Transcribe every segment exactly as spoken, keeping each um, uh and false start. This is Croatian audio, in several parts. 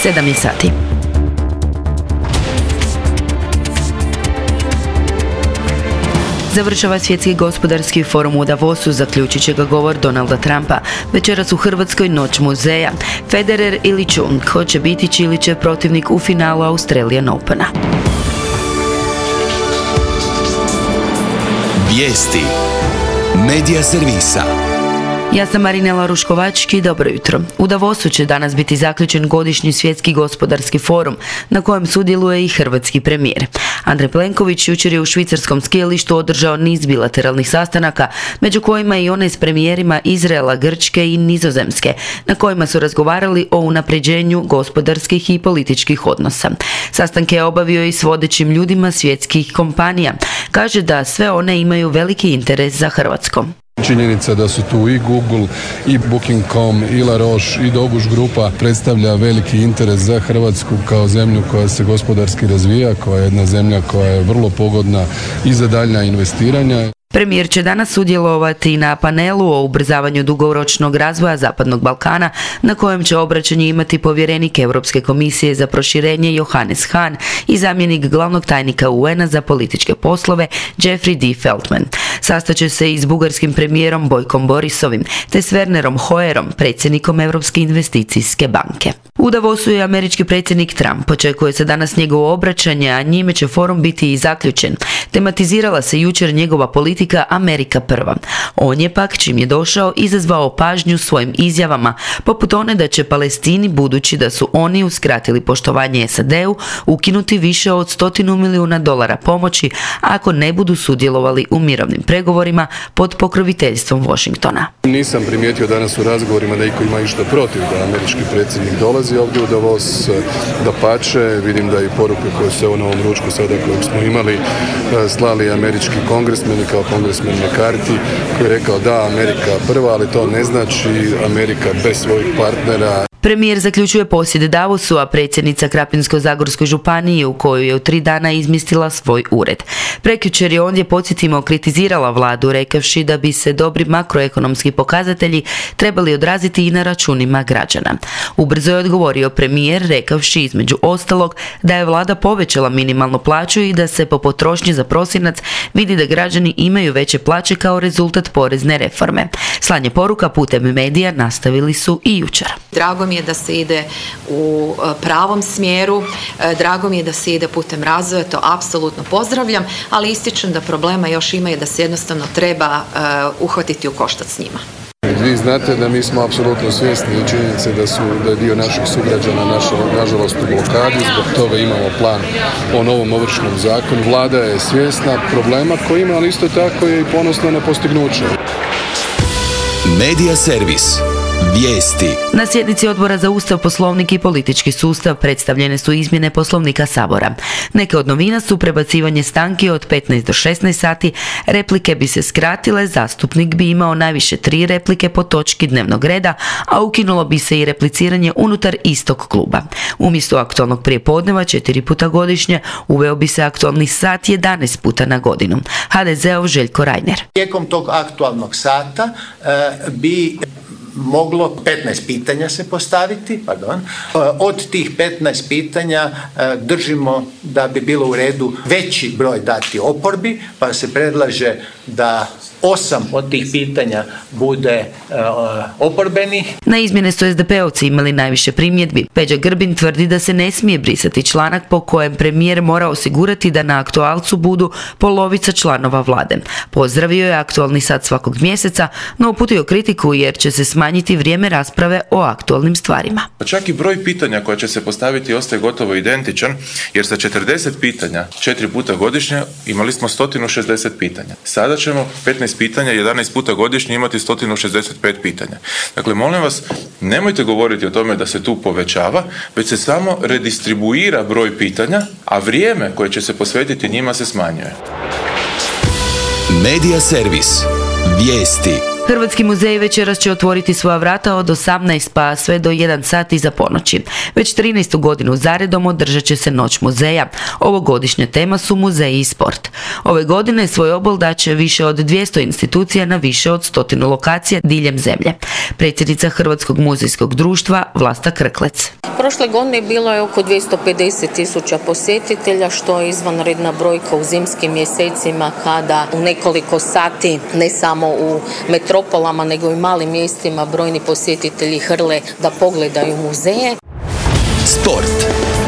sedam je sati. Završava svjetski gospodarski forum u Davosu, zaključit će ga govor Donalda Trumpa. Večeras u Hrvatskoj noć muzeja. Federer ili Čung, ko će biti Čilićev protivnik u finalu Australian Opena. Vijesti Medija servisa. Ja sam Marinela Ruškovački, dobro jutro. U Davosu će danas biti zaključen godišnji svjetski gospodarski forum, na kojem sudjeluje i hrvatski premijer. Andrej Plenković jučer je u švicarskom skijalištu održao niz bilateralnih sastanaka, među kojima i one s premijerima Izraela, Grčke i Nizozemske, na kojima su razgovarali o unapređenju gospodarskih i političkih odnosa. Sastanke je obavio i s vodećim ljudima svjetskih kompanija. Kaže da sve one imaju veliki interes za Hrvatsku. Činjenica da su tu i Google, i Booking dot com, i La Roche, i Doguš grupa predstavlja veliki interes za Hrvatsku kao zemlju koja se gospodarski razvija, koja je jedna zemlja koja je vrlo pogodna i za daljnja investiranja. Premijer će danas sudjelovati na panelu o ubrzavanju dugoročnog razvoja Zapadnog Balkana, na kojem će obraćanje imati povjerenik Europske komisije za proširenje Johannes Hahn i zamjenik glavnog tajnika U N-a za političke poslove Jeffrey D. Feltman. Sastaće se i s bugarskim premijerom Bojkom Borisovim, te s Wernerom Hoyerom, predsjednikom Europske investicijske banke. U Davosu je američki predsjednik Trump. Očekuje se danas njegovo obraćanje, a njime će forum biti i zaključen. Tematizirala se jučer njegova politika Amerika prva. On je pak, čim je došao, izazvao pažnju svojim izjavama, poput one da će Palestini, budući da su oni uskratili poštovanje S A D-u, ukinuti više od stotinu milijuna dolara pomoći ako ne budu sudjelovali u mirovnim pregovorima pod pokroviteljstvom Washingtona. Nisam primijetio danas u razgovorima da iko ima išta protiv da američki predsjednik dolazi ovdje u Davos. Dapače, vidim da i poruke koje su evo na ovom ručku sada kojeg smo imali slali američki kongresmeni kao kongresmen McCarthy, koji je rekao da Amerika prva, ali to ne znači Amerika bez svojih partnera. Premijer zaključuje posjet Davosu, a predsjednica Krapinsko-zagorskoj županije, u kojoj je u tri dana izmjestila svoj ured. Prekjučer je ondje, podsjetimo, kritizirala vladu, rekavši da bi se dobri makroekonomski pokazatelji trebali odraziti i na računima građana. Ubrzo je odgovorio premijer, rekavši između ostalog da je vlada povećala minimalnu plaću i da se po potrošnji za prosinac vidi da građani imaju veće plaće kao rezultat porezne reforme. Slanje poruka putem medija nastavili su i jučer. Drago mi je da se ide u pravom smjeru, drago mi je da se ide putem razvoja, to apsolutno pozdravljam, ali ističem da problema još ima i da se jednostavno treba uhvatiti u koštac s njima. Vi znate da mi smo apsolutno svjesni i činjenice da su da je dio naših sugrađana naša, nažalost u blokadi, zbog toga imamo plan o novom ovršnom zakonu. Vlada je svjesna problema koji ima, ali isto tako je i ponosna na postignuće. Medija servis. Vijesti. Na sjednici Odbora za Ustav, Poslovnik i politički sustav predstavljene su izmjene Poslovnika Sabora. Neke od novina su prebacivanje stanki od petnaest do šesnaest sati, replike bi se skratile, zastupnik bi imao najviše tri replike po točki dnevnog reda, a ukinulo bi se i repliciranje unutar istog kluba. Umjesto aktualnog prijepodneva četiri puta godišnje, uveo bi se aktualni sat jedanaest puta na godinu. ha de zeov Željko Reiner. Tijekom tog aktualnog sata uh, bi moglo petnaest pitanja se postaviti, pardon. Od tih petnaest pitanja držimo da bi bilo u redu veći broj dati oporbi, pa se predlaže da osam od tih pitanja bude uh, oporbeni. Na izmjene su es de peovci imali najviše primjedbi. Peđa Grbin tvrdi da se ne smije brisati članak po kojem premijer mora osigurati da na aktualcu budu polovica članova vlade. Pozdravio je aktualni sat svakog mjeseca, no uputio kritiku jer će se smanjiti vrijeme rasprave o aktualnim stvarima. Čak i broj pitanja koja će se postaviti ostaje gotovo identičan, jer sa četrdeset pitanja četiri puta godišnje imali smo sto šezdeset pitanja. Sada ćemo petnaest pitanja, jedanaest puta godišnje imati sto šezdeset pet pitanja. Dakle, molim vas, nemojte govoriti o tome da se tu povećava, već se samo redistribuira broj pitanja, a vrijeme koje će se posvetiti njima se smanjuje. Medija servis. Vijesti. Hrvatski muzej večeras će otvoriti svoja vrata od osamnaest pa sve do jedan sat iza ponoći. Već trinaestu godinu zaredom održat će se Noć muzeja. Ovogodišnja tema su muzeji i sport. Ove godine svoj obol daće više od dvjesto institucija na više od stotinu lokacija diljem zemlje. Predsjednica Hrvatskog muzejskog društva Vlasta Krklec. Prošle godine bilo je oko dvjesto pedeset tisuća posjetitelja, što je izvanredna brojka u zimskim mjesecima kada u nekoliko sati, ne samo u metropolama, nego i malim mjestima brojni posjetitelji hrle da pogledaju muzeje. Sport.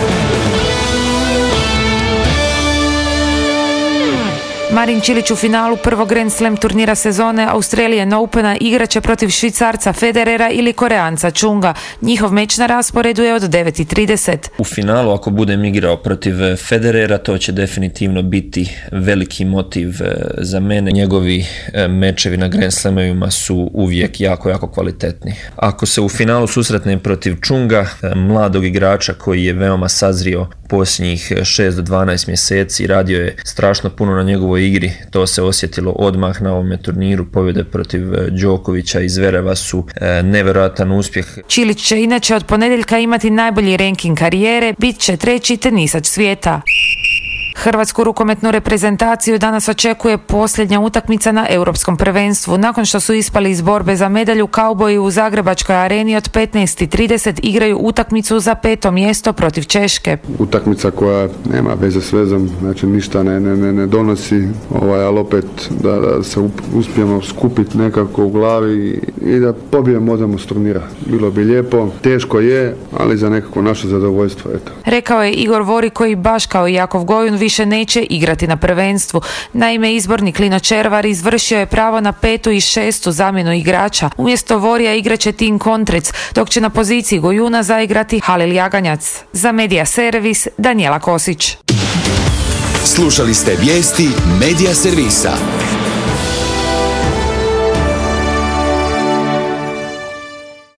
Marin Čilić u finalu prvog Grand Slam turnira sezone Australian Opena igraće protiv Švicarca Federera ili Koreanca Chunga. Njihov meč na rasporedu je od devet i trideset. U finalu, ako budem igrao protiv Federera, to će definitivno biti veliki motiv za mene. Njegovi mečevi na Grand Slamovima su uvijek jako, jako kvalitetni. Ako se u finalu susretnem protiv Chunga, mladog igrača koji je veoma sazrio posljednjih šest do dvanaest mjeseci, radio je strašno puno na njegovoj igri, to se osjetilo odmah na ovome turniru. Pobjede protiv Đokovića i Zvereva su e, nevjerojatan uspjeh. Čilić će inače od ponedjeljka imati najbolji ranking karijere, bit će treći tenisač svijeta. Hrvatsku rukometnu reprezentaciju danas očekuje posljednja utakmica na Europskom prvenstvu. Nakon što su ispali iz borbe za medalju, kauboji u Zagrebačkoj areni od petnaest i trideset igraju utakmicu za peto mjesto protiv Češke. Utakmica koja nema veze s vezom, znači ništa ne, ne, ne donosi, ovaj, ali opet da, da se uspijemo skupiti nekako u glavi i da pobijemo odemo s turnira. Bilo bi lijepo, teško je, ali za nekako naše zadovoljstvo. Eto. Rekao je Igor Vori, koji baš kao i Jakov Gojun više neće igrati na prvenstvu. Naime, izbornik Lino Červar izvršio je pravo na petu i šestu zamjenu igrača. Umjesto Vorija igraće Tin Kontrec, dok će na poziciji Gojuna zaigrati Halil Jaganjac. Za Media Servis, Danijela Kosić. Slušali ste vijesti Media Servisa.